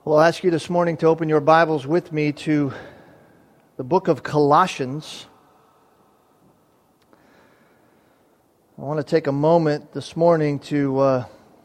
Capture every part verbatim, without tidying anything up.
Well, I'll ask you this morning to open your Bibles with me to the book of Colossians. I want to take a moment this morning to uh,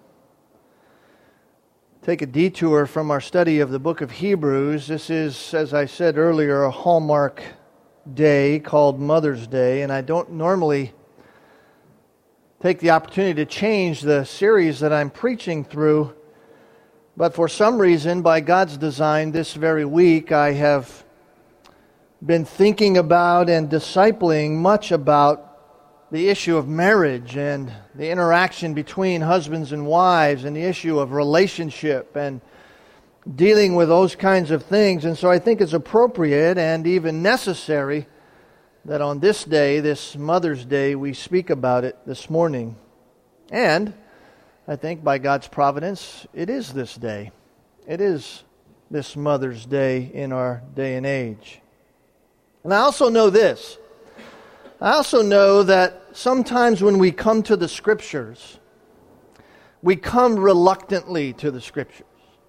take a detour from our study of the book of Hebrews. This is, as I said earlier, a hallmark day called Mother's Day, and I don't normally take the opportunity to change the series that I'm preaching through. But for some reason, by God's design, this very week I have been thinking about and discipling much about the issue of marriage and the interaction between husbands and wives and the issue of relationship and dealing with those kinds of things. And so I think it's appropriate and even necessary that on this day, this Mother's Day, we speak about it this morning. And I think by God's providence, it is this day. It is this Mother's Day in our day and age. And I also know this. I also know that sometimes when we come to the Scriptures, we come reluctantly to the Scriptures.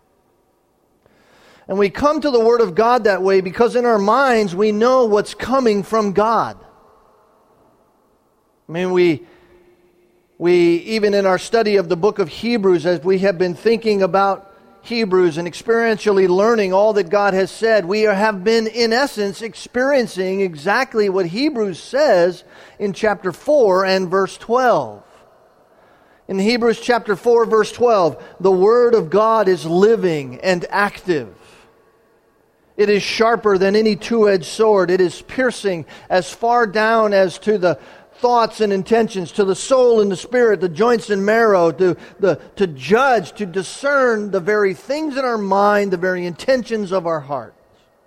And we come to the Word of God that way because in our minds we know what's coming from God. I mean, we... We, even in our study of the book of Hebrews, as we have been thinking about Hebrews and experientially learning all that God has said, we have been, in essence, experiencing exactly what Hebrews says in chapter four and verse twelve. In Hebrews chapter four, verse twelve, the Word of God is living and active. It is sharper than any two-edged sword. It is piercing as far down as to the thoughts and intentions, to the soul and the spirit, the joints and marrow, to the to judge, to discern the very things in our mind, the very intentions of our heart.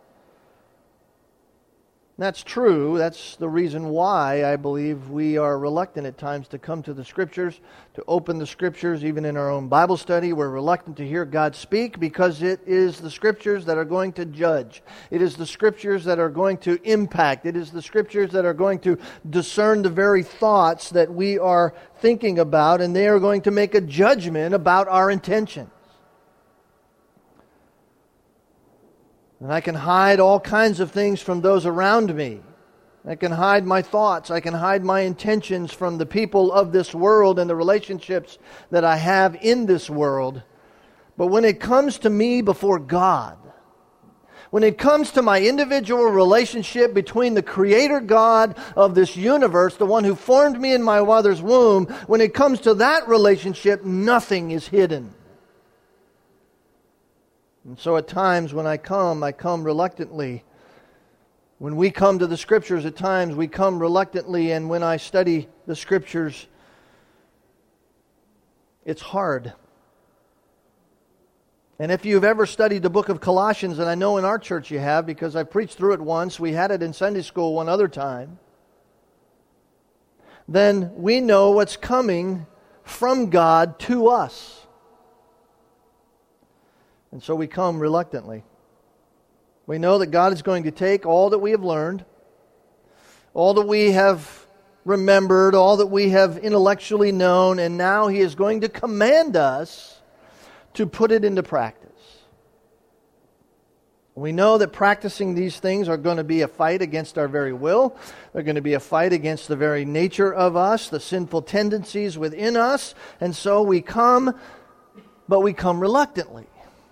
That's true. That's the reason why I believe we are reluctant at times to come to the Scriptures, to open the Scriptures, even in our own Bible study. We're reluctant to hear God speak because it is the Scriptures that are going to judge. It is the Scriptures that are going to impact. It is the Scriptures that are going to discern the very thoughts that we are thinking about, and they are going to make a judgment about our intentions. And I can hide all kinds of things from those around me. I can hide my thoughts. I can hide my intentions from the people of this world and the relationships that I have in this world. But when it comes to me before God, when it comes to my individual relationship between the Creator God of this universe, the one who formed me in my mother's womb, when it comes to that relationship, nothing is hidden. And so at times when I come, I come reluctantly. When we come to the Scriptures, at times we come reluctantly, and when I study the Scriptures, it's hard. And if you've ever studied the book of Colossians, and I know in our church you have, because I preached through it once, we had it in Sunday school one other time, then we know what's coming from God to us. And so we come reluctantly. We know that God is going to take all that we have learned, all that we have remembered, all that we have intellectually known, and now He is going to command us to put it into practice. We know that practicing these things are going to be a fight against our very will. They're going to be a fight against the very nature of us, the sinful tendencies within us. And so we come, but we come reluctantly.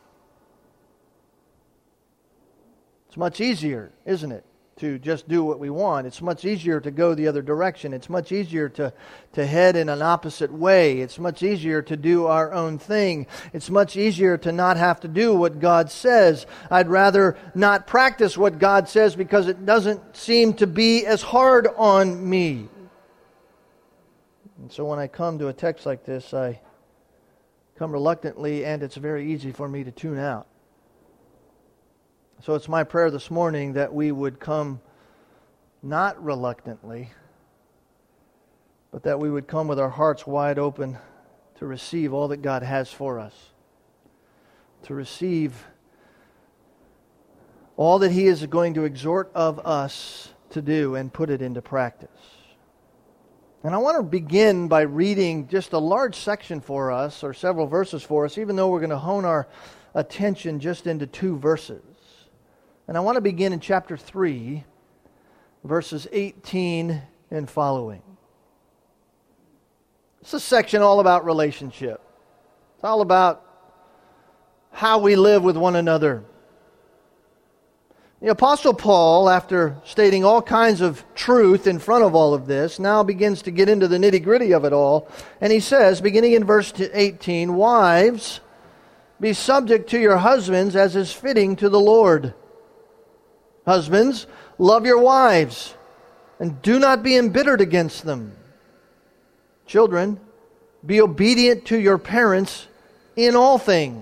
It's much easier, isn't it, to just do what we want. It's much easier to go the other direction. It's much easier to, to head in an opposite way. It's much easier to do our own thing. It's much easier to not have to do what God says. I'd rather not practice what God says because it doesn't seem to be as hard on me. And so when I come to a text like this, I come reluctantly, and it's very easy for me to tune out. So it's my prayer this morning that we would come not reluctantly, but that we would come with our hearts wide open to receive all that God has for us, to receive all that He is going to exhort of us to do and put it into practice. And I want to begin by reading just a large section for us, or several verses for us, even though we're going to hone our attention just into two verses. And I want to begin in chapter three, verses eighteen and following. It's a section all about relationship. It's all about how we live with one another. The Apostle Paul, after stating all kinds of truth in front of all of this, now begins to get into the nitty-gritty of it all. And he says, beginning in verse eighteen, "Wives, be subject to your husbands as is fitting to the Lord. Husbands, love your wives, and do not be embittered against them. Children, be obedient to your parents in all things,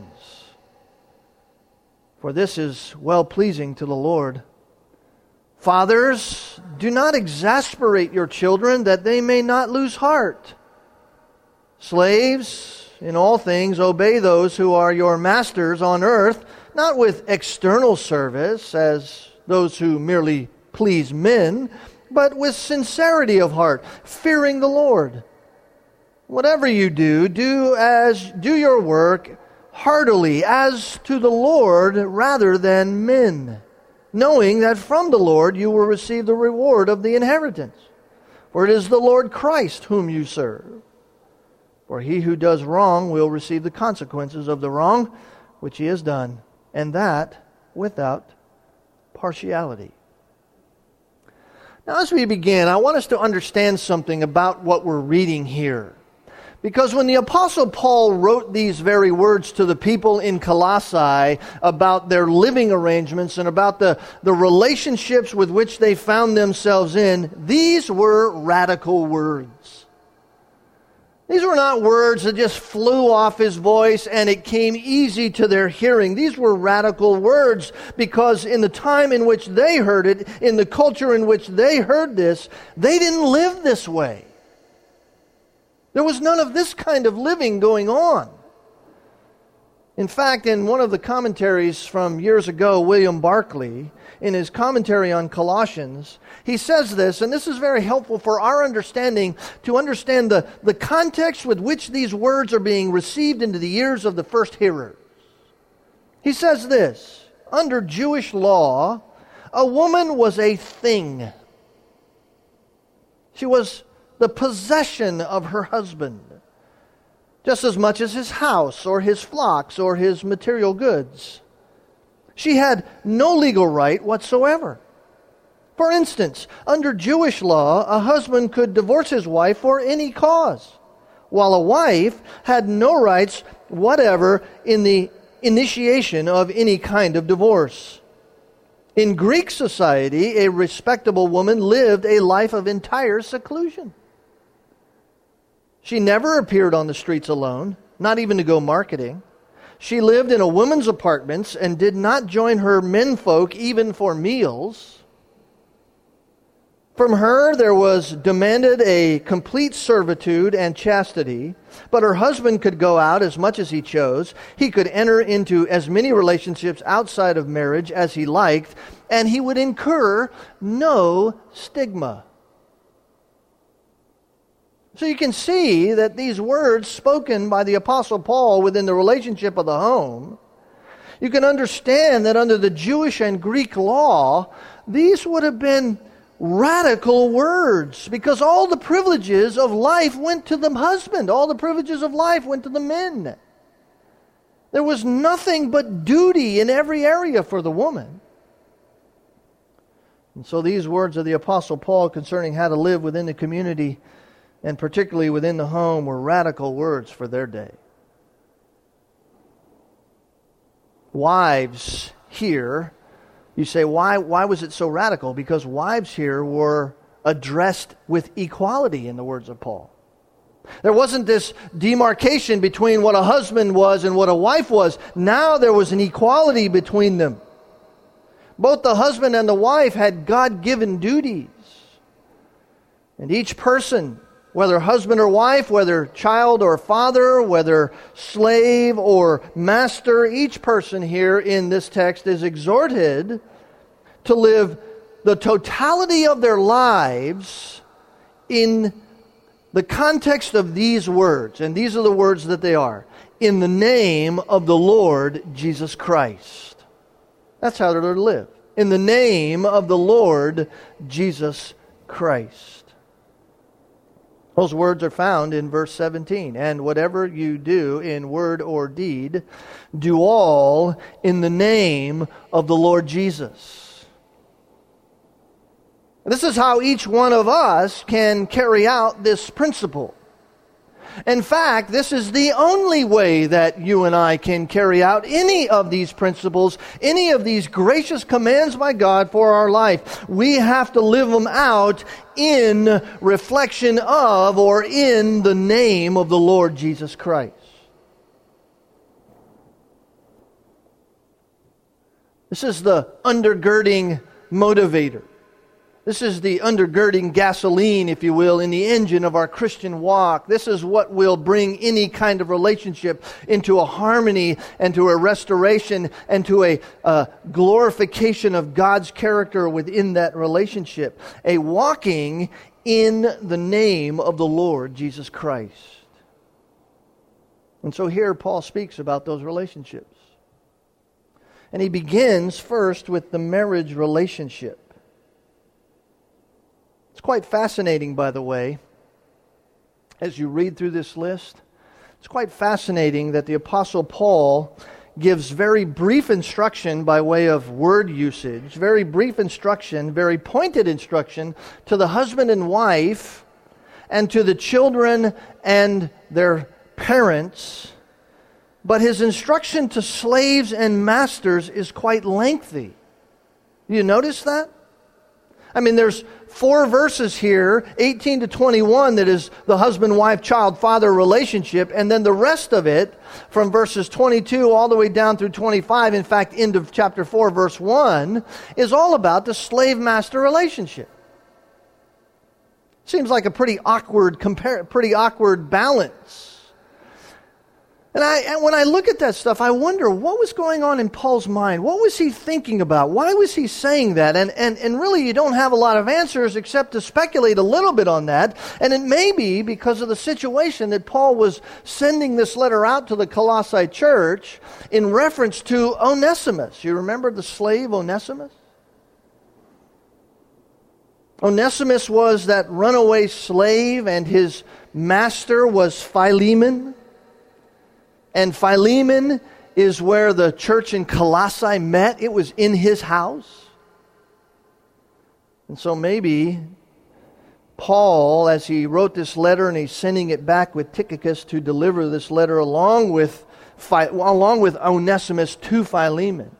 for this is well-pleasing to the Lord. Fathers, do not exasperate your children, that they may not lose heart. Slaves, in all things obey those who are your masters on earth, not with external service, as those who merely please men, but with sincerity of heart, fearing the Lord. Whatever you do, do as do your work heartily, as to the Lord rather than men, knowing that from the Lord you will receive the reward of the inheritance. For it is the Lord Christ whom you serve. For he who does wrong will receive the consequences of the wrong which he has done, and that without partiality." Now, as we begin, I want us to understand something about what we're reading here. Because when the Apostle Paul wrote these very words to the people in Colossae about their living arrangements and about the, the relationships with which they found themselves in, these were radical words. These were not words that just flew off his voice and it came easy to their hearing. These were radical words because in the time in which they heard it, in the culture in which they heard this, they didn't live this way. There was none of this kind of living going on. In fact, in one of the commentaries from years ago, William Barclay, in his commentary on Colossians, he says this, and this is very helpful for our understanding, to understand the, the context with which these words are being received into the ears of the first hearers. He says this: under Jewish law, a woman was a thing. She was the possession of her husband, just as much as his house or his flocks or his material goods. She had no legal right whatsoever. For instance, under Jewish law, a husband could divorce his wife for any cause, while a wife had no rights whatever in the initiation of any kind of divorce. In Greek society, a respectable woman lived a life of entire seclusion. She never appeared on the streets alone, not even to go marketing. She lived in a woman's apartments and did not join her menfolk even for meals. From her there was demanded a complete servitude and chastity, but her husband could go out as much as he chose. He could enter into as many relationships outside of marriage as he liked, and he would incur no stigma. So you can see that these words spoken by the Apostle Paul within the relationship of the home, you can understand that under the Jewish and Greek law, these would have been radical words, because all the privileges of life went to the husband. All the privileges of life went to the men. There was nothing but duty in every area for the woman. And so these words of the Apostle Paul concerning how to live within the community, and particularly within the home, were radical words for their day. Wives here, you say, why, why was it so radical? Because wives here were addressed with equality in the words of Paul. There wasn't this demarcation between what a husband was and what a wife was. Now there was an equality between them. Both the husband and the wife had God-given duties. And each person, whether husband or wife, whether child or father, whether slave or master, each person here in this text is exhorted to live the totality of their lives in the context of these words. And these are the words that they are: in the name of the Lord Jesus Christ. That's how they're to live. In the name of the Lord Jesus Christ. Those words are found in verse seventeen. And whatever you do in word or deed, do all in the name of the Lord Jesus. This is how each one of us can carry out this principle. In fact, this is the only way that you and I can carry out any of these principles, any of these gracious commands by God for our life. We have to live them out in reflection of or in the name of the Lord Jesus Christ. This is the undergirding motivator. This is the undergirding gasoline, if you will, in the engine of our Christian walk. This is what will bring any kind of relationship into a harmony and to a restoration and to a uh, glorification of God's character within that relationship. A walking in the name of the Lord Jesus Christ. And so here Paul speaks about those relationships. And he begins first with the marriage relationship. It's quite fascinating, by the way, as you read through this list. It's quite fascinating that the Apostle Paul gives very brief instruction by way of word usage, very brief instruction, very pointed instruction to the husband and wife and to the children and their parents. But his instruction to slaves and masters is quite lengthy. Do you notice that? I mean, there's four verses here, eighteen to twenty-one, that is the husband, wife, child, father relationship. And then the rest of it, from verses twenty-two all the way down through twenty-five, in fact, end of chapter four, verse one, is all about the slave-master relationship. Seems like a pretty awkward, compar- pretty awkward balance. And, I, and when I look at that stuff, I wonder what was going on in Paul's mind. What was he thinking about? Why was he saying that? And, and, and really, you don't have a lot of answers except to speculate a little bit on that. And it may be because of the situation that Paul was sending this letter out to the Colossae church in reference to Onesimus. You remember the slave Onesimus? Onesimus was that runaway slave, and his master was Philemon. And Philemon is where the church in Colossae met. It was in his house. And so maybe Paul, as he wrote this letter and he's sending it back with Tychicus to deliver this letter along with, along with Onesimus to Philemon.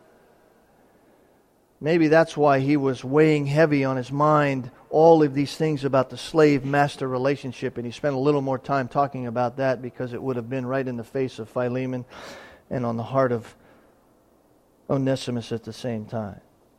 Maybe that's why he was weighing heavy on his mind all of these things about the slave-master relationship, and he spent a little more time talking about that because it would have been right in the face of Philemon and on the heart of Onesimus at the same time.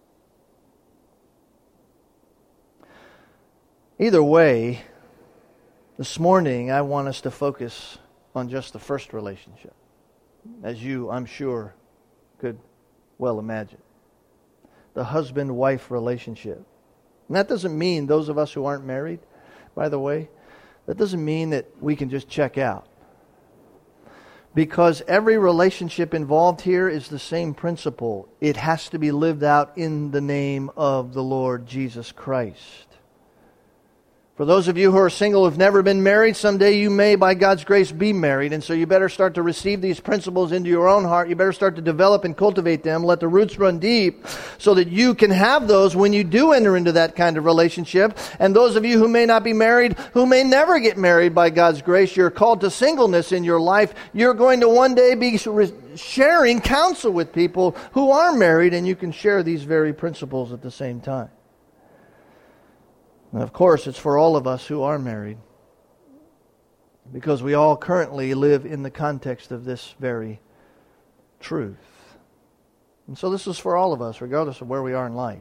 Either way, this morning I want us to focus on just the first relationship, as you, I'm sure, could well imagine. The husband-wife relationship. And that doesn't mean those of us who aren't married, by the way, that doesn't mean that we can just check out. Because every relationship involved here is the same principle. It has to be lived out in the name of the Lord Jesus Christ. For those of you who are single, who've never been married, someday you may, by God's grace, be married. And so you better start to receive these principles into your own heart. You better start to develop and cultivate them. Let the roots run deep so that you can have those when you do enter into that kind of relationship. And those of you who may not be married, who may never get married by God's grace, you're called to singleness in your life. You're going to one day be sharing counsel with people who are married, and you can share these very principles at the same time. And of course, it's for all of us who are married, because we all currently live in the context of this very truth. And so this is for all of us, regardless of where we are in life.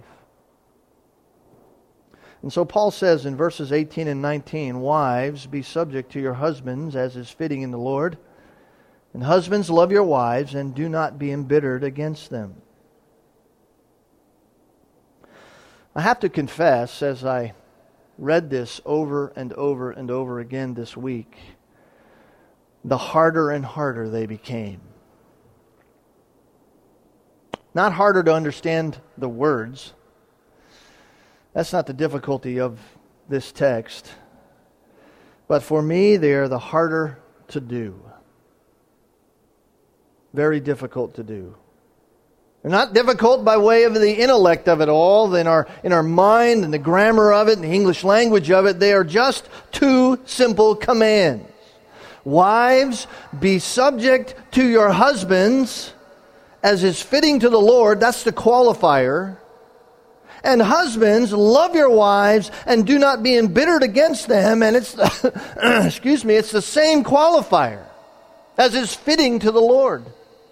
And so Paul says in verses eighteen and nineteen, "Wives, be subject to your husbands, as is fitting in the Lord. And husbands, love your wives, and do not be embittered against them." I have to confess, as I read this over and over and over again this week, the harder and harder they became. Not harder to understand the words. That's not the difficulty of this text. But for me, they are the harder to do. Very difficult to do. They're not difficult by way of the intellect of it all, in our, in our mind and the grammar of it and the English language of it. They are just two simple commands. Wives, be subject to your husbands as is fitting to the Lord. That's the qualifier. And husbands, love your wives and do not be embittered against them. And it's, excuse me, it's the same qualifier as is fitting to the Lord.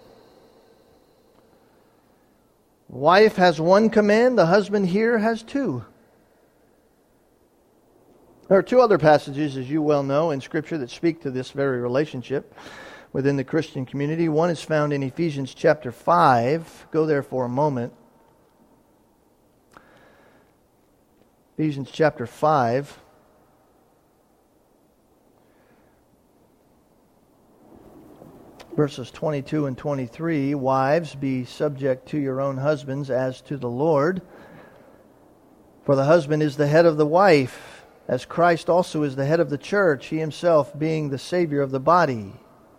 Wife has one command, the husband here has two. There are two other passages, as you well know, in Scripture that speak to this very relationship within the Christian community. One is found in Ephesians chapter five. Go there for a moment. Ephesians chapter five. Verses twenty-two and twenty-three, wives, be subject to your own husbands as to the Lord. For the husband is the head of the wife, as Christ also is the head of the church, he himself being the Savior of the body.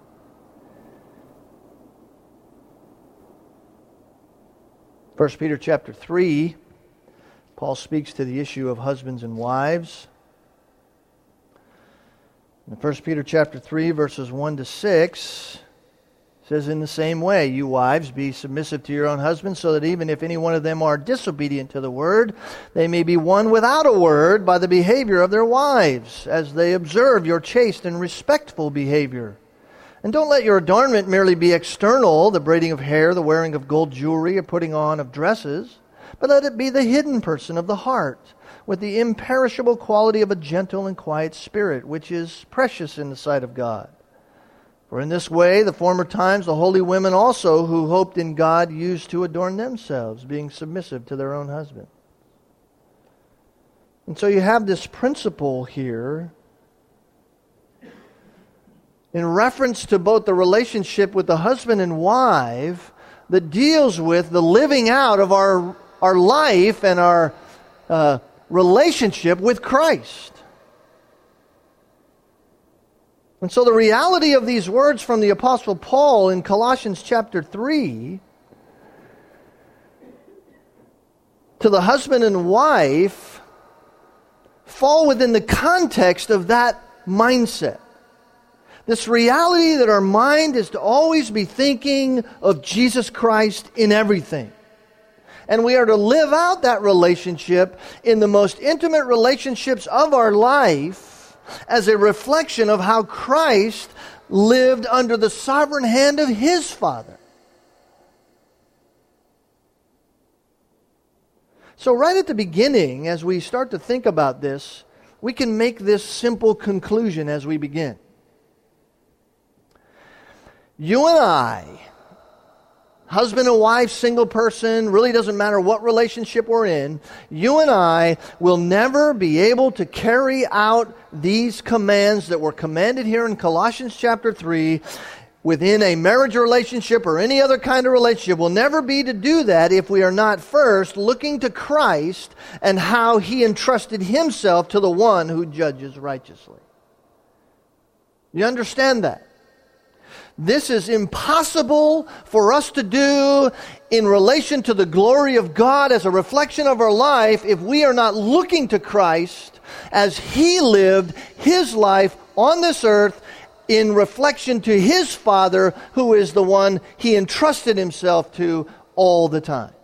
First Peter chapter three, Paul speaks to the issue of husbands and wives. In First Peter chapter three, verses one to six, says, in the same way, you wives, be submissive to your own husbands, so that even if any one of them are disobedient to the word, they may be won without a word by the behavior of their wives, as they observe your chaste and respectful behavior. And don't let your adornment merely be external, the braiding of hair, the wearing of gold jewelry, or putting on of dresses, but let it be the hidden person of the heart, with the imperishable quality of a gentle and quiet spirit, which is precious in the sight of God. For in this way, the former times, the holy women also who hoped in God used to adorn themselves, being submissive to their own husband. And so you have this principle here in reference to both the relationship with the husband and wife that deals with the living out of our, our life and our uh, relationship with Christ. And so the reality of these words from the Apostle Paul in Colossians chapter three to the husband and wife fall within the context of that mindset. This reality that our mind is to always be thinking of Jesus Christ in everything. And we are to live out that relationship in the most intimate relationships of our life as a reflection of how Christ lived under the sovereign hand of His Father. So right at the beginning, as we start to think about this, we can make this simple conclusion as we begin. You and I, husband and wife, single person, really doesn't matter what relationship we're in, you and I will never be able to carry out these commands that were commanded here in Colossians chapter three within a marriage relationship or any other kind of relationship. We'll never be to do that if we are not first looking to Christ and how He entrusted Himself to the one who judges righteously. You understand that? This is impossible for us to do in relation to the glory of God as a reflection of our life if we are not looking to Christ as He lived His life on this earth in reflection to His Father, who is the one He entrusted Himself to all the time.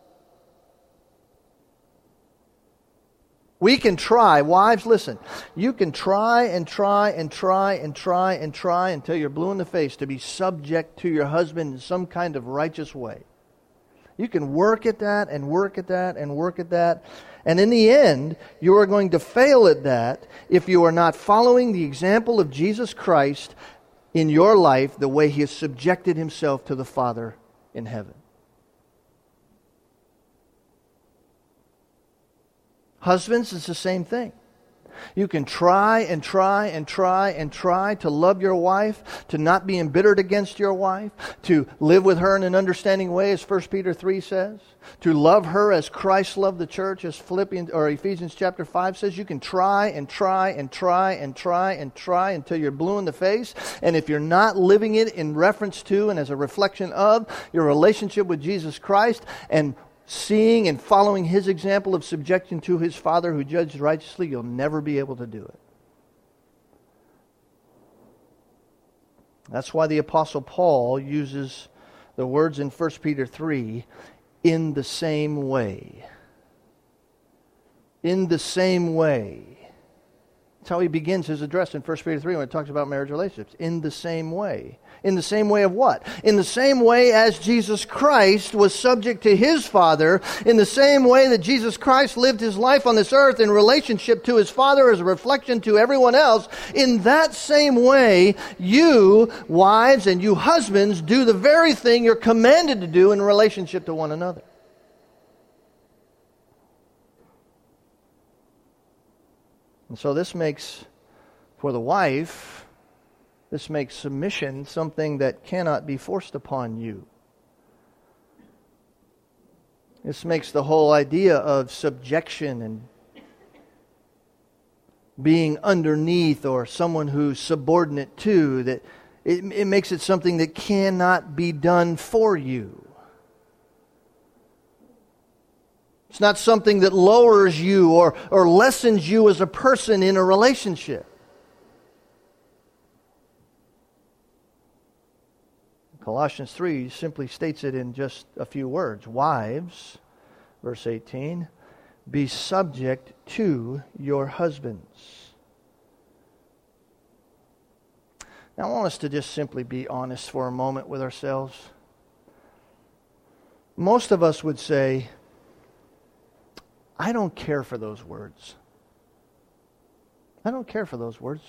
We can try, wives, listen, you can try and try and try and try and try until you're blue in the face to be subject to your husband in some kind of righteous way. You can work at that and work at that and work at that. And in the end, you are going to fail at that if you are not following the example of Jesus Christ in your life the way He has subjected Himself to the Father in heaven. Husbands, it's the same thing. You can try and try and try and try to love your wife, to not be embittered against your wife, to live with her in an understanding way, as First Peter three says, to love her as Christ loved the church, as Philippians or Ephesians chapter five says. You can try and try and try and try and try until you're blue in the face. And if you're not living it in reference to and as a reflection of your relationship with Jesus Christ and seeing and following His example of subjection to His Father who judged righteously, you'll never be able to do it. That's why the Apostle Paul uses the words in First Peter three, in the same way. In the same way. That's how he begins his address in First Peter three when it talks about marriage relationships. In the same way. In the same way of what? In the same way as Jesus Christ was subject to His Father, in the same way that Jesus Christ lived His life on this earth in relationship to His Father as a reflection to everyone else, in that same way, you, wives, and you husbands, do the very thing you're commanded to do in relationship to one another. And so this makes, for the wife, this makes submission something that cannot be forced upon you. This makes the whole idea of subjection and being underneath or someone who's subordinate to, that it, it makes it something that cannot be done for you. It's not something that lowers you or, or lessens you as a person in a relationship. Colossians three simply states it in just a few words. Wives, verse eighteen, be subject to your husbands. Now I want us to just simply be honest for a moment with ourselves. Most of us would say, I don't care for those words. I don't care for those words.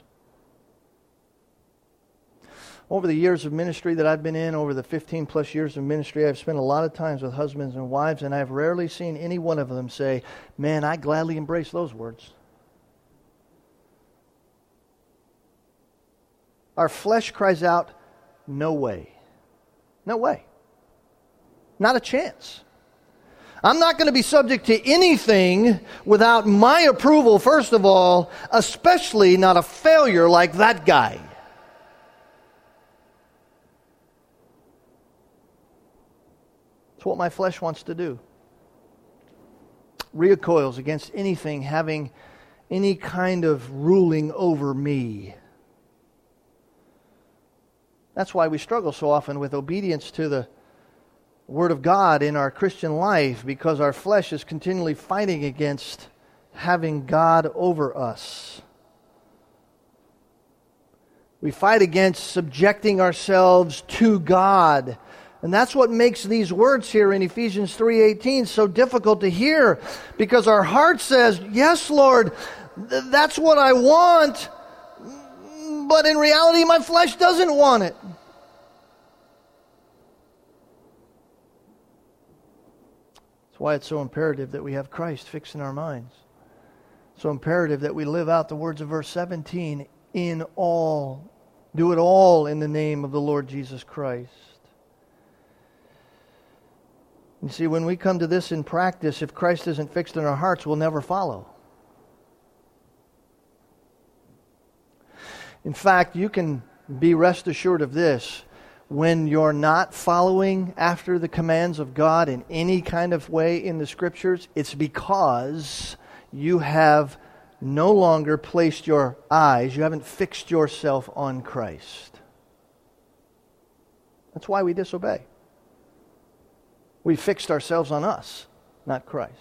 Over the years of ministry that I've been in, over the fifteen plus years of ministry, I've spent a lot of times with husbands and wives, and I've rarely seen any one of them say, man, I gladly embrace those words. Our flesh cries out, no way. No way. Not a chance. I'm not going to be subject to anything without my approval, first of all, especially not a failure like that guy. It's what my flesh wants to do. Recoils against anything having any kind of ruling over me. That's why we struggle so often with obedience to the Word of God in our Christian life, because our flesh is continually fighting against having God over us. We fight against subjecting ourselves to God. And that's what makes these words here in Ephesians three eighteen so difficult to hear, because our heart says, yes, Lord, th- that's what I want, but in reality my flesh doesn't want it. That's why it's so imperative that we have Christ fixed in our minds. So imperative that we live out the words of verse seventeen, in all. Do it all in the name of the Lord Jesus Christ. You see, when we come to this in practice, if Christ isn't fixed in our hearts, we'll never follow. In fact, you can be rest assured of this. When you're not following after the commands of God in any kind of way in the Scriptures, it's because you have no longer placed your eyes, you haven't fixed yourself on Christ. That's why we disobey. We fixed ourselves on us, not Christ.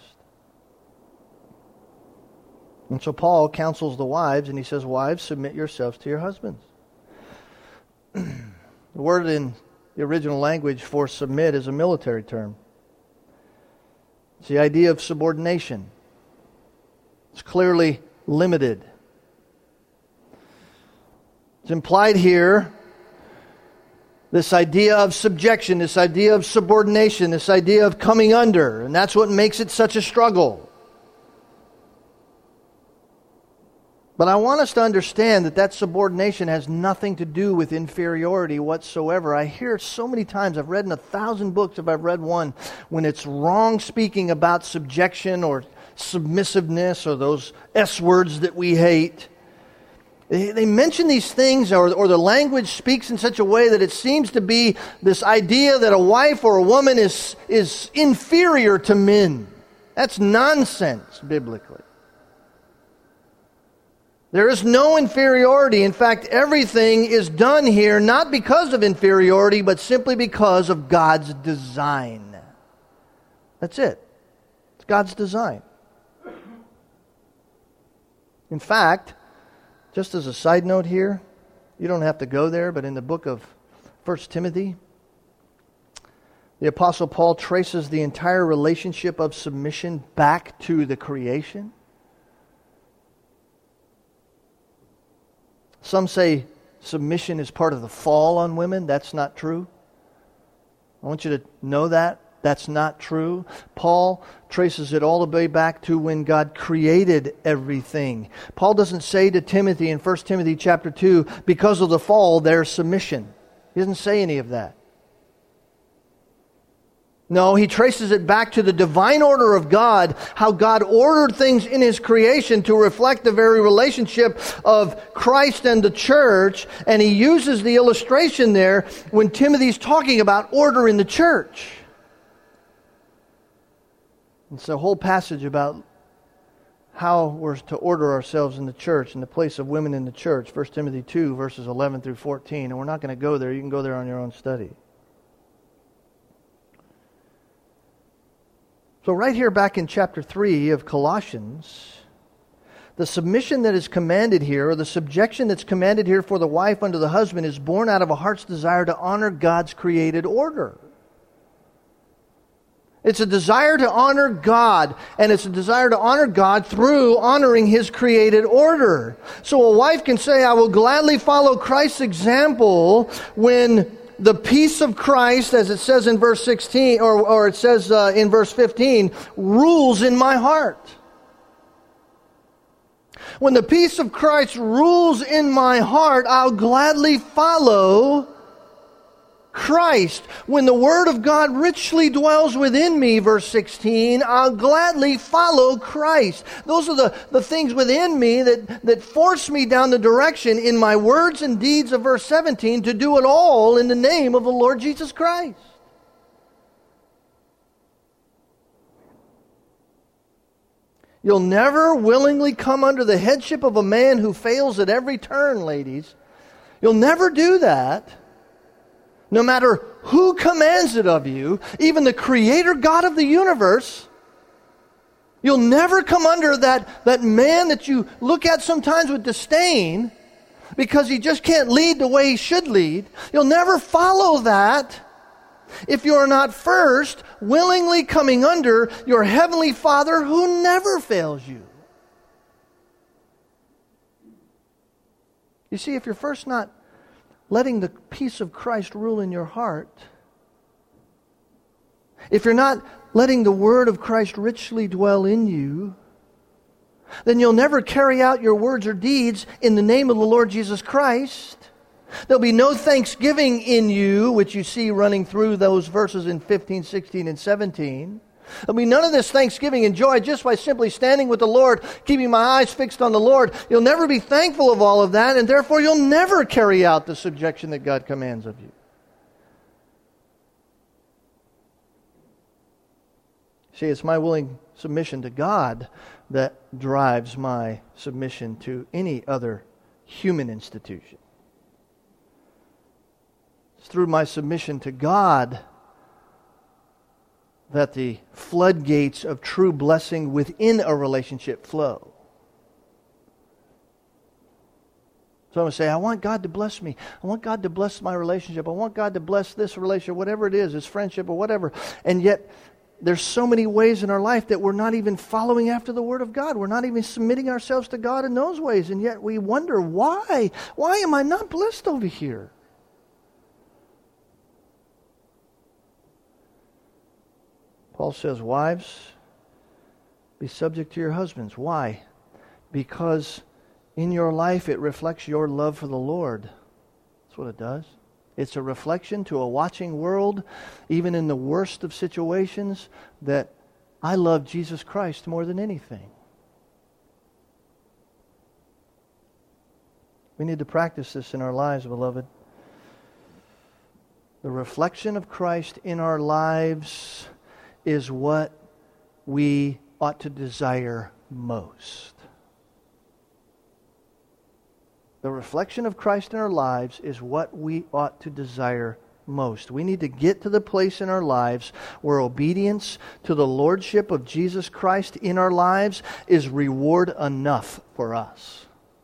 And so Paul counsels the wives, and he says, wives, submit yourselves to your husbands. The word in the original language for submit is a military term. It's the idea of subordination. It's clearly limited. It's implied here, this idea of subjection, this idea of subordination, this idea of coming under, and that's what makes it such a struggle. But I want us to understand that that subordination has nothing to do with inferiority whatsoever. I hear it so many times. I've read in a thousand books if I've read one when it's wrong speaking about subjection or submissiveness or those S words that we hate. They, they mention these things or, or the language speaks in such a way that it seems to be this idea that a wife or a woman is, is inferior to men. That's nonsense biblically. There is no inferiority. In fact, everything is done here not because of inferiority, but simply because of God's design. That's it. It's God's design. In fact, just as a side note here, you don't have to go there, but in the book of First Timothy, the Apostle Paul traces the entire relationship of submission back to the creation. Some say submission is part of the fall on women. That's not true. I want you to know that. That's not true. Paul traces it all the way back to when God created everything. Paul doesn't say to Timothy in First Timothy chapter two, because of the fall, there's submission. He doesn't say any of that. No, he traces it back to the divine order of God, how God ordered things in His creation to reflect the very relationship of Christ and the church. And he uses the illustration there when Timothy's talking about order in the church. It's a whole passage about how we're to order ourselves in the church, in the place of women in the church. First Timothy two, verses eleven through fourteen. And we're not going to go there. You can go there on your own study. So right here back in chapter three of Colossians, the submission that is commanded here, or the subjection that's commanded here for the wife unto the husband, is born out of a heart's desire to honor God's created order. It's a desire to honor God, and it's a desire to honor God through honoring His created order. So a wife can say, I will gladly follow Christ's example when the peace of Christ, as it says in verse sixteen, or, or it says uh, in verse fifteen, rules in my heart. When the peace of Christ rules in my heart, I'll gladly follow Christ. When the Word of God richly dwells within me, verse sixteen, I'll gladly follow Christ. Those are the, the things within me that, that force me down the direction in my words and deeds of verse seventeen to do it all in the name of the Lord Jesus Christ. You'll never willingly come under the headship of a man who fails at every turn, ladies. You'll never do that. No matter who commands it of you, even the Creator God of the universe, you'll never come under that, that man that you look at sometimes with disdain because he just can't lead the way he should lead. You'll never follow that if you're not first willingly coming under your Heavenly Father who never fails you. You see, if you're first not letting the peace of Christ rule in your heart, if you're not letting the Word of Christ richly dwell in you, then you'll never carry out your words or deeds in the name of the Lord Jesus Christ. There'll be no thanksgiving in you, which you see running through those verses in fifteen, sixteen, and seventeen. There'll be none of this thanksgiving and joy just by simply standing with the Lord, keeping my eyes fixed on the Lord. You'll never be thankful of all of that, and therefore you'll never carry out the subjection that God commands of you. See, it's my willing submission to God that drives my submission to any other human institution. It's through my submission to God that the floodgates of true blessing within a relationship flow. So I'm going to say, I want God to bless me. I want God to bless my relationship. I want God to bless this relationship, whatever it is, this friendship or whatever. And yet, there's so many ways in our life that we're not even following after the Word of God. We're not even submitting ourselves to God in those ways. And yet we wonder, why? Why am I not blessed over here? Paul says, wives, be subject to your husbands. Why? Because in your life, it reflects your love for the Lord. That's what it does. It's a reflection to a watching world, even in the worst of situations, that I love Jesus Christ more than anything. We need to practice this in our lives, beloved. The reflection of Christ in our lives is what we ought to desire most. The reflection of Christ in our lives is what we ought to desire most. We need to get to the place in our lives where obedience to the Lordship of Jesus Christ in our lives is reward enough for us.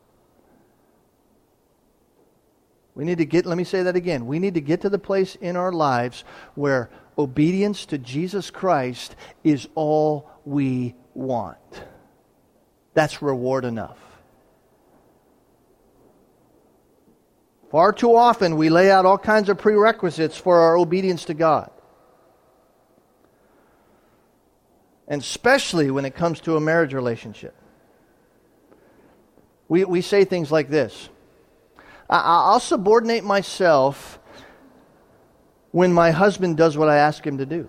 We need to get, let me say that again. We need to get to the place in our lives where obedience to Jesus Christ is all we want. That's reward enough. Far too often we lay out all kinds of prerequisites for our obedience to God. And especially when it comes to a marriage relationship. We, we say things like this. I'll subordinate myself when my husband does what I ask him to do.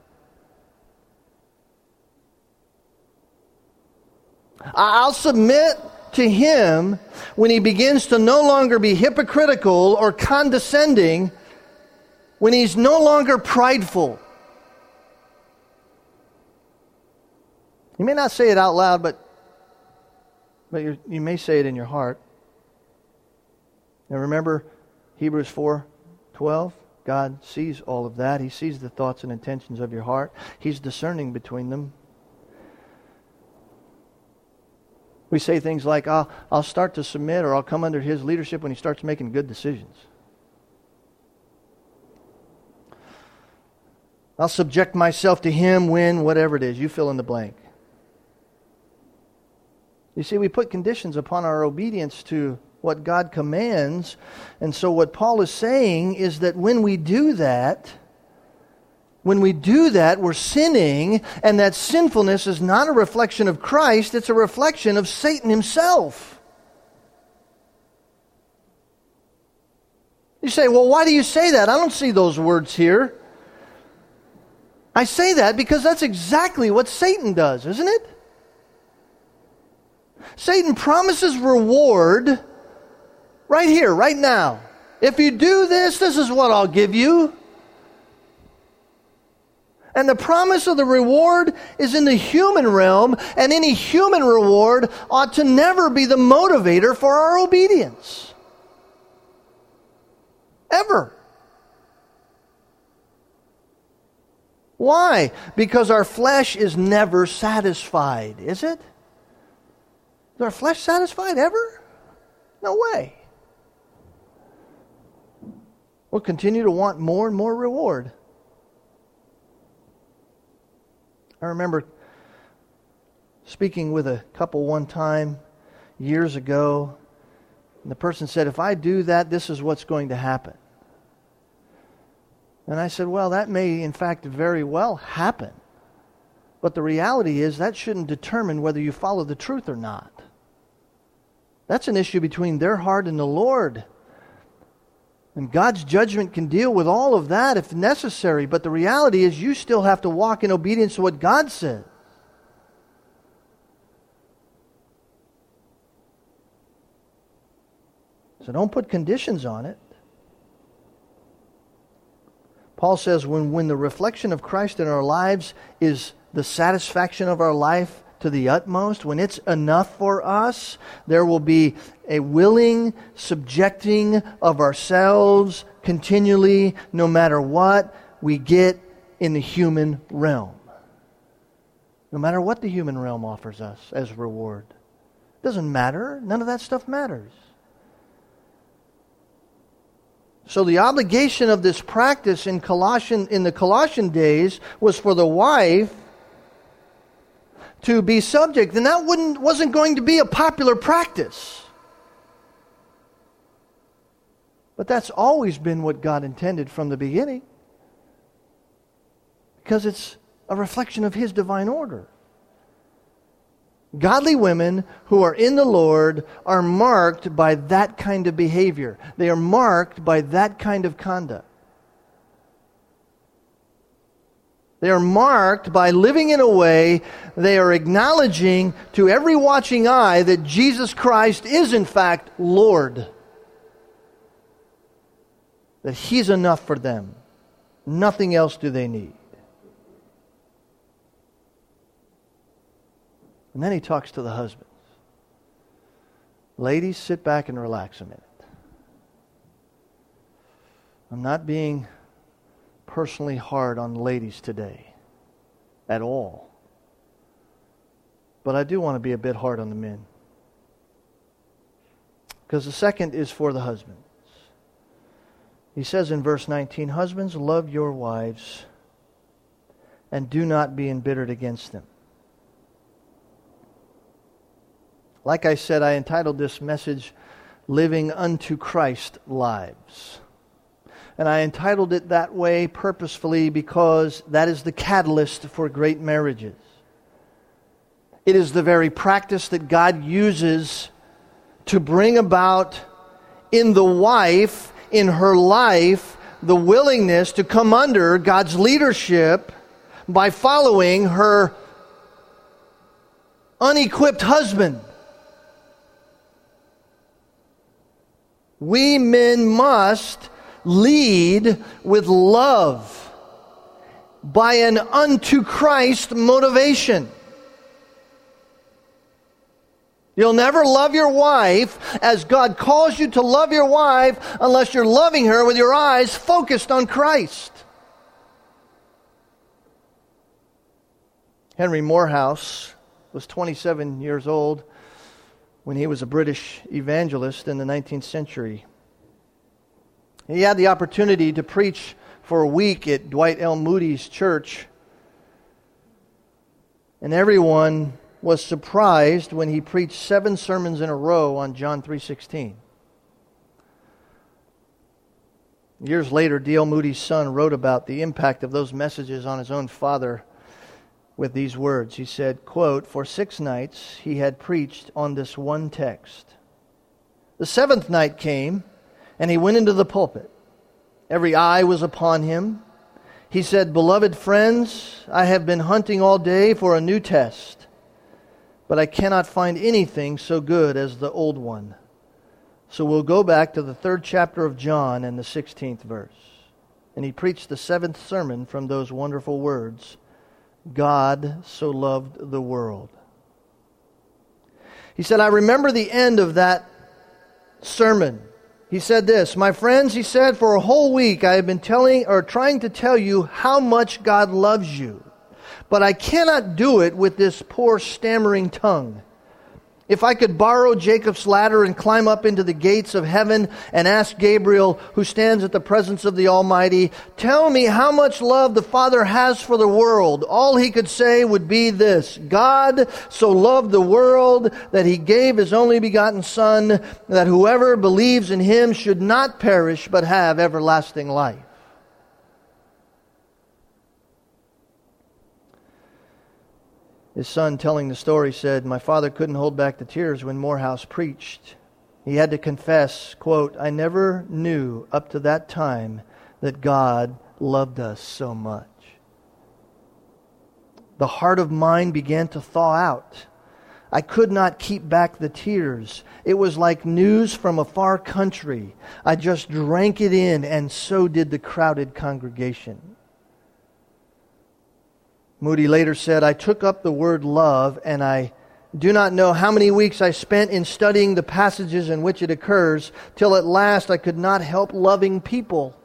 I'll submit to him when he begins to no longer be hypocritical or condescending, when he's no longer prideful. You may not say it out loud, but, but you're, you may say it in your heart. Now remember Hebrews four twelve? God sees all of that. He sees the thoughts and intentions of your heart. He's discerning between them. We say things like, I'll, I'll start to submit, or I'll come under his leadership when he starts making good decisions. I'll subject myself to him when, whatever it is, you fill in the blank. You see, we put conditions upon our obedience to what God commands. And so what Paul is saying is that when we do that, when we do that, we're sinning, and that sinfulness is not a reflection of Christ, it's a reflection of Satan himself. You say, well, why do you say that? I don't see those words here. I say that because that's exactly what Satan does, isn't it? Satan promises reward right here, right now. If you do this, this is what I'll give you. And the promise of the reward is in the human realm, and any human reward ought to never be the motivator for our obedience. Ever. Why? Because our flesh is never satisfied, is it? Is our flesh satisfied ever? No way. We'll continue to want more and more reward. I remember speaking with a couple one time years ago, and the person said, if I do that, this is what's going to happen. And I said, well, that may in fact very well happen. But the reality is that shouldn't determine whether you follow the truth or not. That's an issue between their heart and the Lord. And God's judgment can deal with all of that if necessary. But the reality is you still have to walk in obedience to what God says. So don't put conditions on it. Paul says when, when the reflection of Christ in our lives is the satisfaction of our life to the utmost, when it's enough for us, there will be a willing subjecting of ourselves continually, no matter what we get in the human realm. No matter what the human realm offers us as reward. It doesn't matter. None of that stuff matters. So the obligation of this practice in Colossian in the Colossian days was for the wife to be subject, and that wouldn't wasn't going to be a popular practice. But that's always been what God intended from the beginning, because it's a reflection of His divine order. Godly women who are in the Lord are marked by that kind of behavior. They are marked by that kind of conduct. They are marked by living in a way they are acknowledging to every watching eye that Jesus Christ is in fact Lord. That He's enough for them. Nothing else do they need. And then he talks to the husbands. Ladies, sit back and relax a minute. I'm not being personally hard on ladies today at all. But I do want to be a bit hard on the men. Because the second is for the husbands. He says in verse nineteen, husbands, love your wives and do not be embittered against them. Like I said, I entitled this message, Living Unto Christ Lives. And I entitled it that way purposefully because that is the catalyst for great marriages. It is the very practice that God uses to bring about in the wife, in her life, the willingness to come under God's leadership by following her unequipped husband. We men must lead with love by an unto Christ motivation. You'll never love your wife as God calls you to love your wife unless you're loving her with your eyes focused on Christ. Henry Morehouse was twenty-seven years old when he was a British evangelist in the nineteenth century. He had the opportunity to preach for a week at Dwight L. Moody's church. And everyone was surprised when he preached seven sermons in a row on John three sixteen. Years later, D L Moody's son wrote about the impact of those messages on his own father with these words. He said, quote, for six nights he had preached on this one text. The seventh night came, and he went into the pulpit. Every eye was upon him. He said, beloved friends, I have been hunting all day for a new test, but I cannot find anything so good as the old one. So we'll go back to the third chapter of John and the sixteenth verse. And he preached the seventh sermon from those wonderful words, God so loved the world. He said, I remember the end of that sermon. He said this, my friends, he said, for a whole week I have been telling or trying to tell you how much God loves you. But I cannot do it with this poor stammering tongue. If I could borrow Jacob's ladder and climb up into the gates of heaven and ask Gabriel, who stands at the presence of the Almighty, tell me how much love the Father has for the world, all he could say would be this, God so loved the world that he gave his only begotten Son, that whoever believes in him should not perish but have everlasting life. His son, telling the story, said, my father couldn't hold back the tears when Morehouse preached. He had to confess, quote, I never knew up to that time that God loved us so much. The heart of mine began to thaw out. I could not keep back the tears. It was like news from a far country. I just drank it in, and so did the crowded congregation. Moody later said, I took up the word love, and I do not know how many weeks I spent in studying the passages in which it occurs, till at last I could not help loving people.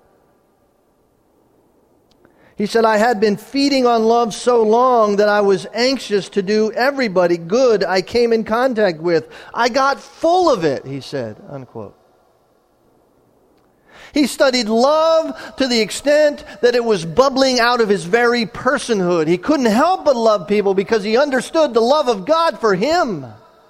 He said, I had been feeding on love so long that I was anxious to do everybody good I came in contact with. I got full of it, he said, unquote. He studied love to the extent that it was bubbling out of his very personhood. He couldn't help but love people because he understood the love of God for him.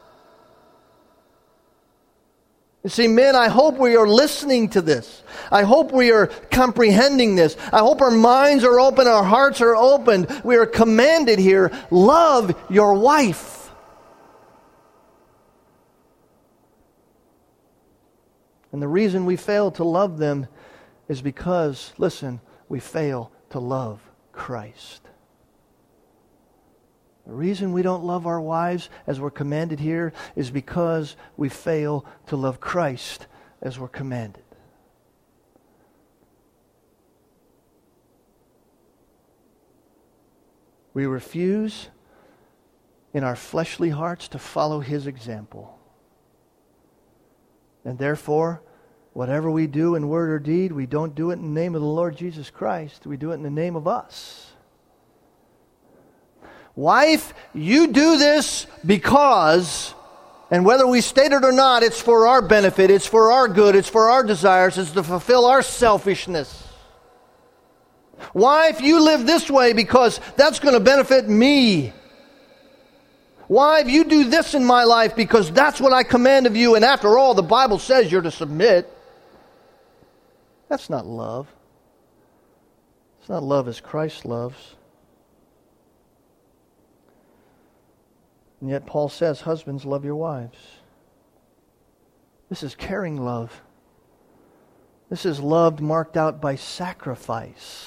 You see, men, I hope we are listening to this. I hope we are comprehending this. I hope our minds are open, our hearts are opened. We are commanded here, love your wife. And the reason we fail to love them is because, listen, we fail to love Christ. The reason we don't love our wives as we're commanded here is because we fail to love Christ as we're commanded. We refuse in our fleshly hearts to follow His example. And therefore, whatever we do in word or deed, we don't do it in the name of the Lord Jesus Christ. We do it in the name of us. Wife, you do this because, and whether we state it or not, it's for our benefit, it's for our good, it's for our desires, it's to fulfill our selfishness. Wife, you live this way because that's going to benefit me. Wife, you do this in my life because that's what I command of you, and after all, the Bible says you're to submit. That's not love. It's not love as Christ loves. And yet Paul says, husbands, love your wives. This is caring love. This is love marked out by sacrifice.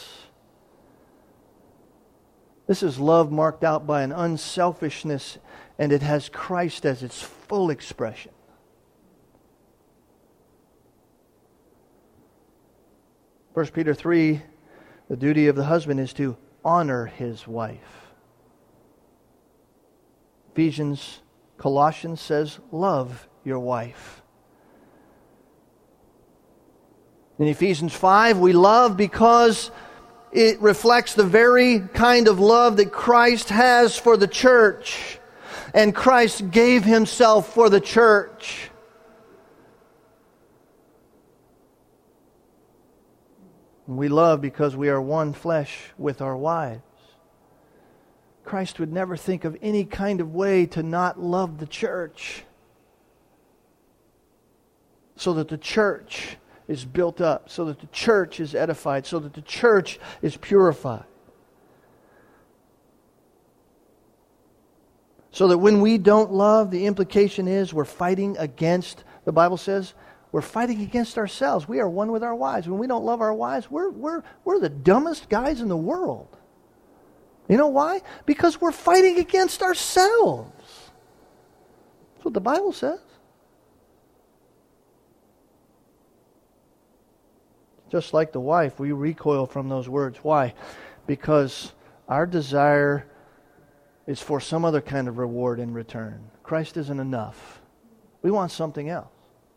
This is love marked out by an unselfishness, and it has Christ as its full expression. First Peter three, the duty of the husband is to honor his wife. Ephesians, Colossians says, love your wife. In Ephesians five, we love because it reflects the very kind of love that Christ has for the church. And Christ gave Himself for the church. We love because we are one flesh with our wives. Christ would never think of any kind of way to not love the church, so that the church is built up, so that the church is edified, so that the church is purified. So that when we don't love, the implication is we're fighting against, the Bible says, we're fighting against ourselves. We are one with our wives. When we don't love our wives, we're, we're, we're the dumbest guys in the world. You know why? Because we're fighting against ourselves. That's what the Bible says. Just like the wife, we recoil from those words. Why? Because our desire is for some other kind of reward in return. Christ isn't enough. We want something else.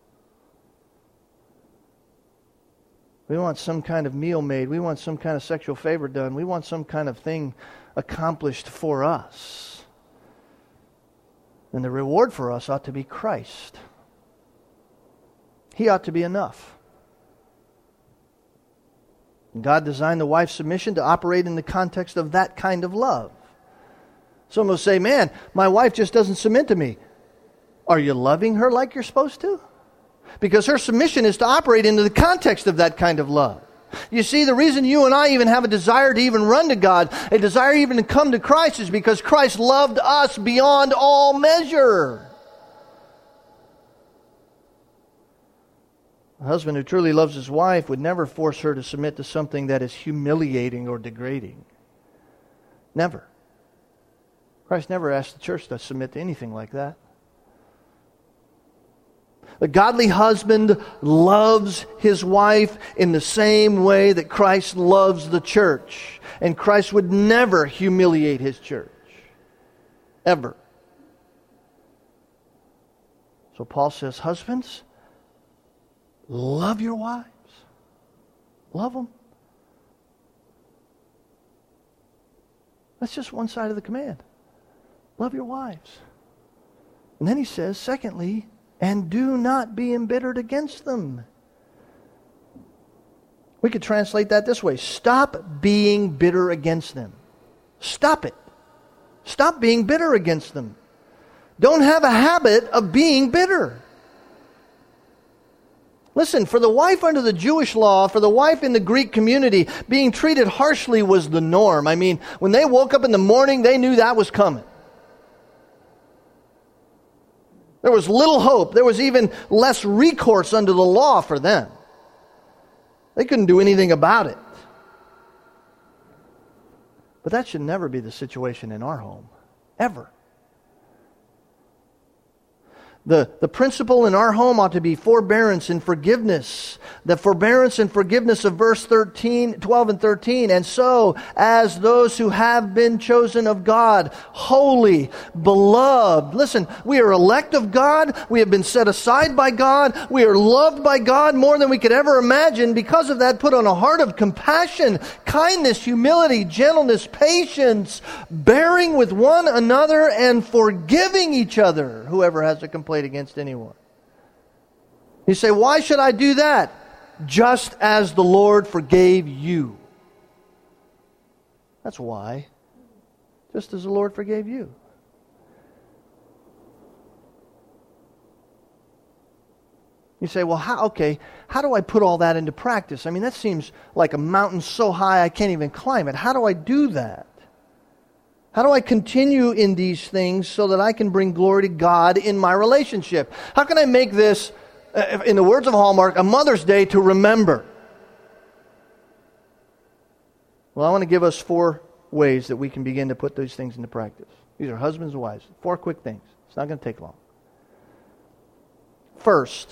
We want some kind of meal made. We want some kind of sexual favor done. We want some kind of thing accomplished for us. And the reward for us ought to be Christ. He ought to be enough. God designed the wife's submission to operate in the context of that kind of love. Some will say, man, my wife just doesn't submit to me. Are you loving her like you're supposed to? Because her submission is to operate into the context of that kind of love. You see, the reason you and I even have a desire to even run to God, a desire even to come to Christ, is because Christ loved us beyond all measure. A husband who truly loves his wife would never force her to submit to something that is humiliating or degrading. Never. Christ never asked the church to submit to anything like that. The godly husband loves his wife in the same way that Christ loves the church. And Christ would never humiliate His church. Ever. So Paul says, husbands, love your wives. Love them. That's just one side of the command. Love your wives. And then he says, secondly, and do not be embittered against them. We could translate that this way. Stop being bitter against them. Stop it. Stop being bitter against them. Don't have a habit of being bitter. Listen, for the wife under the Jewish law, for the wife in the Greek community, being treated harshly was the norm. I mean, when they woke up in the morning, they knew that was coming. There was little hope. There was even less recourse under the law for them. They couldn't do anything about it. But that should never be the situation in our home. Ever. The, the principle in our home ought to be forbearance and forgiveness. The forbearance and forgiveness of verse thirteen, twelve and thirteen. And so, as those who have been chosen of God, holy, beloved. Listen, we are elect of God. We have been set aside by God. We are loved by God more than we could ever imagine. Because of that, put on a heart of compassion, kindness, humility, gentleness, patience, bearing with one another and forgiving each other, whoever has a complaint against anyone. You say, why should I do that? Just as the Lord forgave you. That's why. Just as the Lord forgave you. You say, well, how, okay, how do I put all that into practice? I mean, that seems like a mountain so high I can't even climb it. How do I do that? How do I continue in these things so that I can bring glory to God in my relationship? How can I make this, in the words of Hallmark, a Mother's Day to remember? Well, I want to give us four ways that we can begin to put these things into practice. These are husbands and wives. Four quick things. It's not going to take long. First,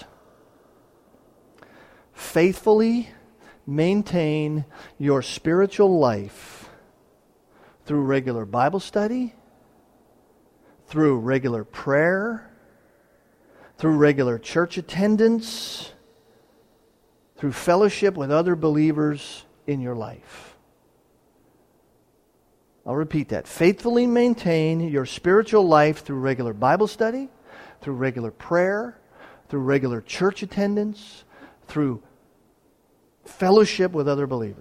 faithfully maintain your spiritual life through regular Bible study, through regular prayer, through regular church attendance, through fellowship with other believers in your life. I'll repeat that. Faithfully maintain your spiritual life through regular Bible study, through regular prayer, through regular church attendance, through fellowship with other believers.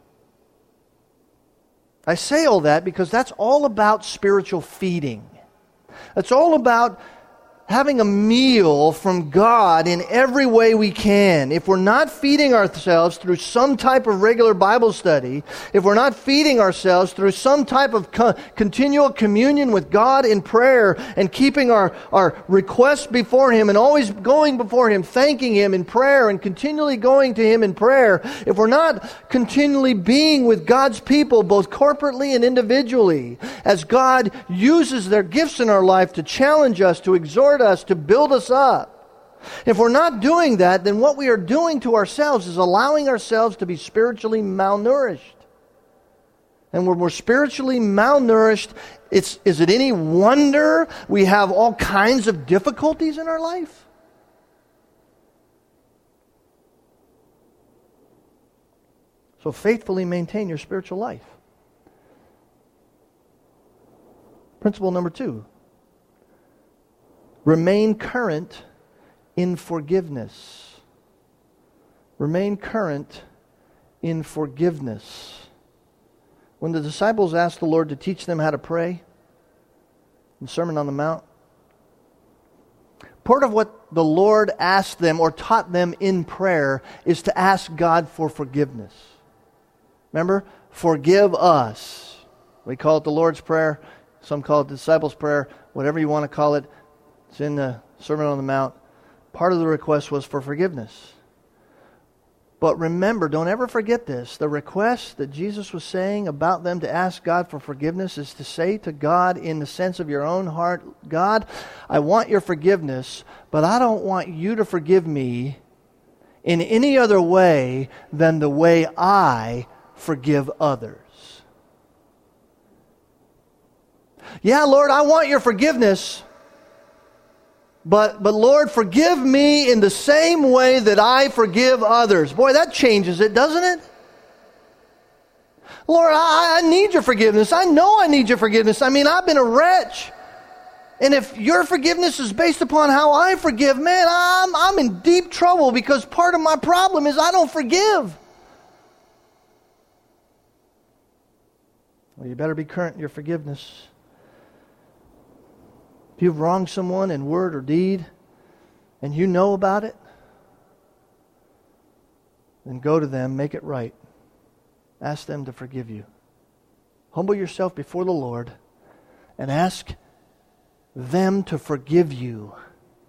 I say all that because that's all about spiritual feeding. It's all about having a meal from God in every way we can. If we're not feeding ourselves through some type of regular Bible study, if we're not feeding ourselves through some type of co- continual communion with God in prayer and keeping our, our requests before Him and always going before Him, thanking Him in prayer and continually going to Him in prayer, if we're not continually being with God's people both corporately and individually, as God uses their gifts in our life to challenge us, to exhort us, to build us up. If we're not doing that, then what we are doing to ourselves is allowing ourselves to be spiritually malnourished. And when we're spiritually malnourished, it's, is it any wonder we have all kinds of difficulties in our life? So faithfully maintain your spiritual life. Principle number two. Remain current in forgiveness. Remain current in forgiveness. When the disciples asked the Lord to teach them how to pray in the Sermon on the Mount, part of what the Lord asked them or taught them in prayer is to ask God for forgiveness. Remember? Forgive us. We call it the Lord's Prayer. Some call it the disciples' prayer. Whatever you want to call it. It's in the Sermon on the Mount. Part of the request was for forgiveness. But remember, don't ever forget this. The request that Jesus was saying about them to ask God for forgiveness is to say to God in the sense of your own heart, God, I want your forgiveness, but I don't want you to forgive me in any other way than the way I forgive others. Yeah, Lord, I want your forgiveness. But, but Lord, forgive me in the same way that I forgive others. Boy, that changes it, doesn't it? Lord, I, I need your forgiveness. I know I need your forgiveness. I mean, I've been a wretch. And if your forgiveness is based upon how I forgive, man, I'm, I'm in deep trouble because part of my problem is I don't forgive. Well, you better be current in your forgiveness. If you've wronged someone in word or deed, and you know about it, then go to them, make it right. Ask them to forgive you. Humble yourself before the Lord and ask them to forgive you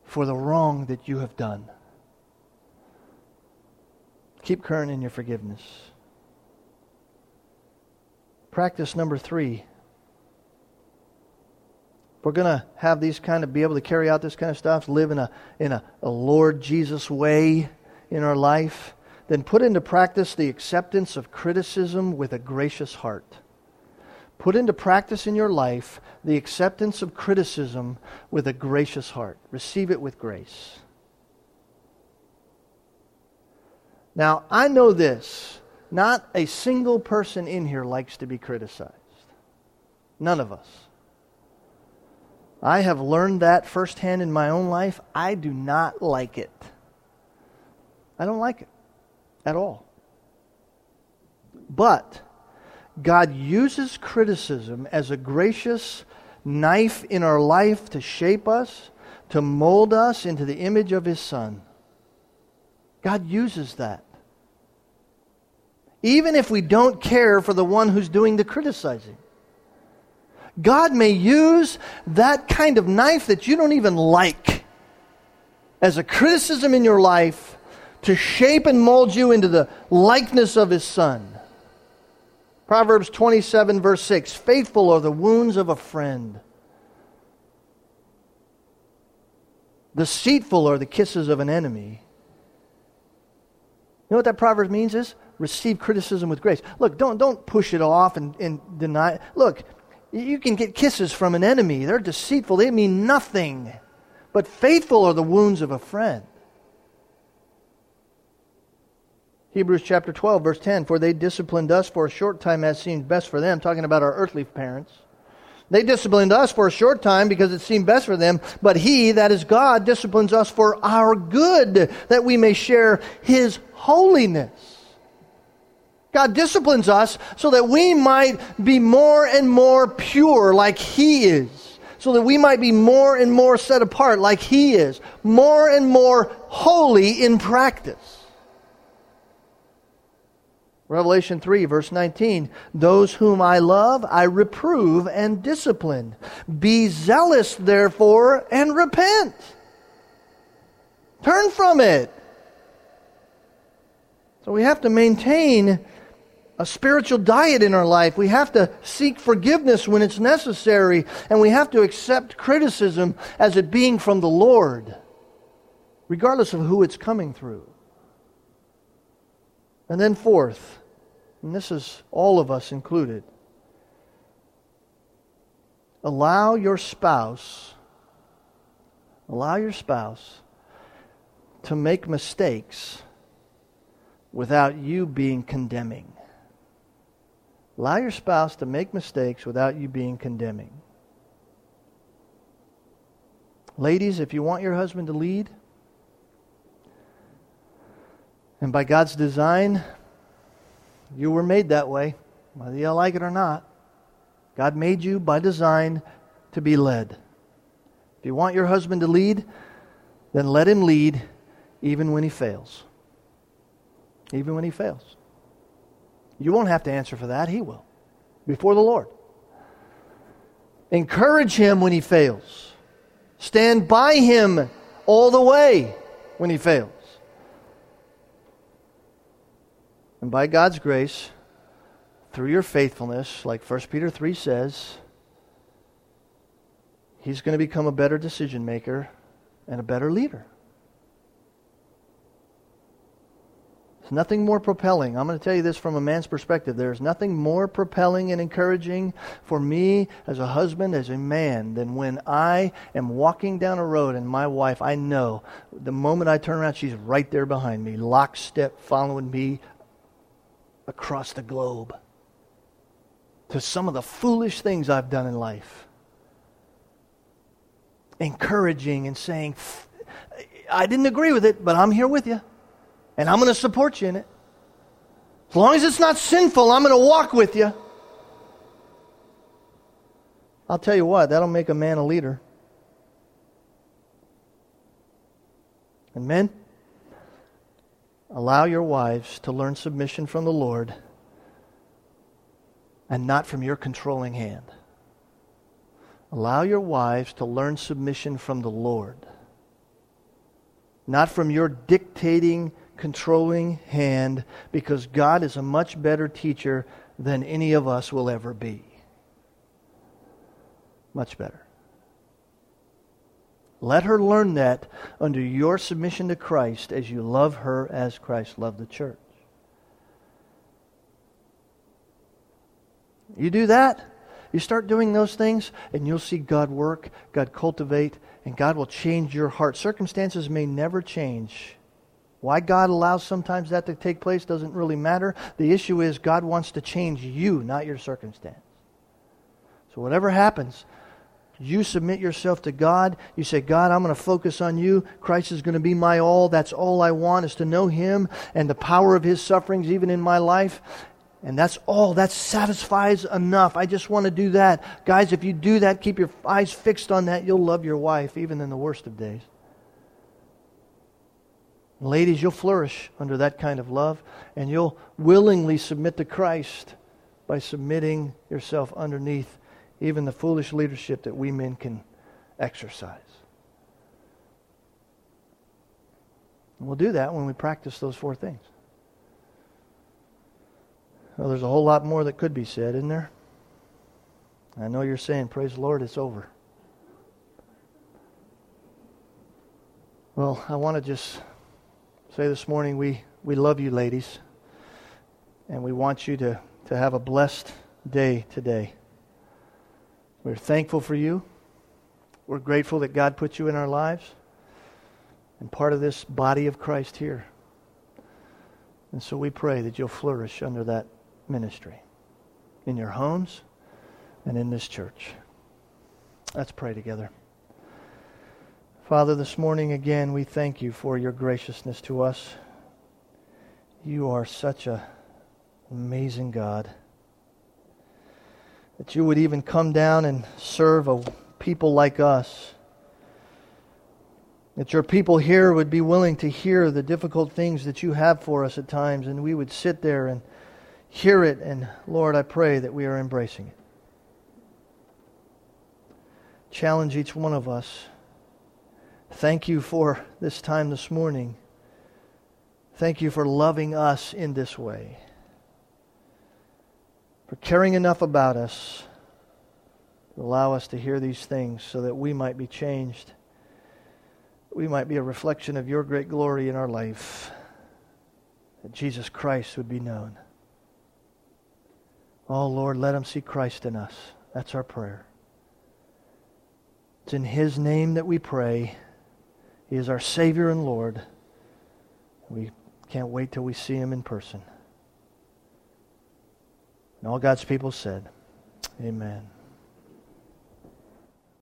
for the wrong that you have done. Keep current in your forgiveness. Practice number three. If we're going to have these kind of, be able to carry out this kind of stuff, live in a in a, a Lord Jesus way in our life, then put into practice the acceptance of criticism with a gracious heart. Put into practice in your life the acceptance of criticism with a gracious heart. Receive it with grace. Now, I know this. Not a single person in here likes to be criticized. None of us. I have learned that firsthand in my own life. I do not like it. I don't like it at all. But God uses criticism as a gracious knife in our life to shape us, to mold us into the image of His Son. God uses that. Even if we don't care for the one who's doing the criticizing. God may use that kind of knife that you don't even like as a criticism in your life to shape and mold you into the likeness of His Son. Proverbs twenty-seven verse six, faithful are the wounds of a friend. Deceitful are the kisses of an enemy. You know what that proverb means is? Receive criticism with grace. Look, don't, don't push it off and, and deny it. Look, you can get kisses from an enemy. They're deceitful. They mean nothing. But faithful are the wounds of a friend. Hebrews chapter twelve, verse ten, for they disciplined us for a short time as seemed best for them, talking about our earthly parents. They disciplined us for a short time because it seemed best for them, but He, that is God, disciplines us for our good, that we may share His holiness. God disciplines us so that we might be more and more pure like He is. So that we might be more and more set apart like He is. More and more holy in practice. Revelation three, verse nineteen, those whom I love, I reprove and discipline. Be zealous, therefore, and repent. Turn from it. So we have to maintain a spiritual diet in our life. We have to seek forgiveness when it's necessary, and we have to accept criticism as it being from the Lord, regardless of who it's coming through. And then fourth, and this is all of us included, allow your spouse, allow your spouse to make mistakes without you being condemning. Allow your spouse to make mistakes without you being condemning. Ladies, if you want your husband to lead, and by God's design, you were made that way, whether you like it or not. God made you by design to be led. If you want your husband to lead, then let him lead even when he fails. Even when he fails. You won't have to answer for that. He will. Before the Lord. Encourage him when he fails. Stand by him all the way when he fails. And by God's grace, through your faithfulness, like First Peter three says, he's going to become a better decision maker and a better leader. There's nothing more propelling. I'm going to tell you this from a man's perspective. There's nothing more propelling and encouraging for me as a husband, as a man, than when I am walking down a road and my wife, I know, the moment I turn around, she's right there behind me, lockstep, following me across the globe to some of the foolish things I've done in life. Encouraging and saying, I didn't agree with it, but I'm here with you. And I'm going to support you in it. As long as it's not sinful, I'm going to walk with you. I'll tell you what, that'll make a man a leader. And men, allow your wives to learn submission from the Lord and not from your controlling hand. Allow your wives to learn submission from the Lord not from your dictating, controlling hand, because God is a much better teacher than any of us will ever be. Much better. Let her learn that under your submission to Christ as you love her as Christ loved the church. You do that, you start doing those things, and you'll see God work, God cultivate, and God will change your heart. Circumstances may never change. Why God allows sometimes that to take place doesn't really matter. The issue is God wants to change you, not your circumstance. So whatever happens, you submit yourself to God. You say, God, I'm going to focus on you. Christ is going to be my all. That's all I want, is to know Him and the power of His sufferings even in my life. And that's all. That satisfies enough. I just want to do that. Guys, if you do that, keep your eyes fixed on that, you'll love your wife even in the worst of days. Ladies, you'll flourish under that kind of love, and you'll willingly submit to Christ by submitting yourself underneath even the foolish leadership that we men can exercise. And we'll do that when we practice those four things. Well, there's a whole lot more that could be said, isn't there? I know you're saying, praise the Lord, it's over. Well, I want to just say this morning, we, we love you, ladies. And we want you to, to have a blessed day today. We're thankful for you. We're grateful that God put you in our lives and part of this body of Christ here. And so we pray that you'll flourish under that ministry in your homes and in this church. Let's pray together. Father, this morning again, we thank you for your graciousness to us. You are such an amazing God, that you would even come down and serve a people like us. That your people here would be willing to hear the difficult things that you have for us at times, and we would sit there and hear it, and Lord, I pray that we are embracing it. Challenge each one of us. Thank you for this time this morning. Thank you for loving us in this way. For caring enough about us to allow us to hear these things so that we might be changed. We might be a reflection of your great glory in our life. That Jesus Christ would be known. Oh Lord, let them see Christ in us. That's our prayer. It's in His name that we pray. He is our Savior and Lord. We can't wait till we see Him in person. And all God's people said, amen.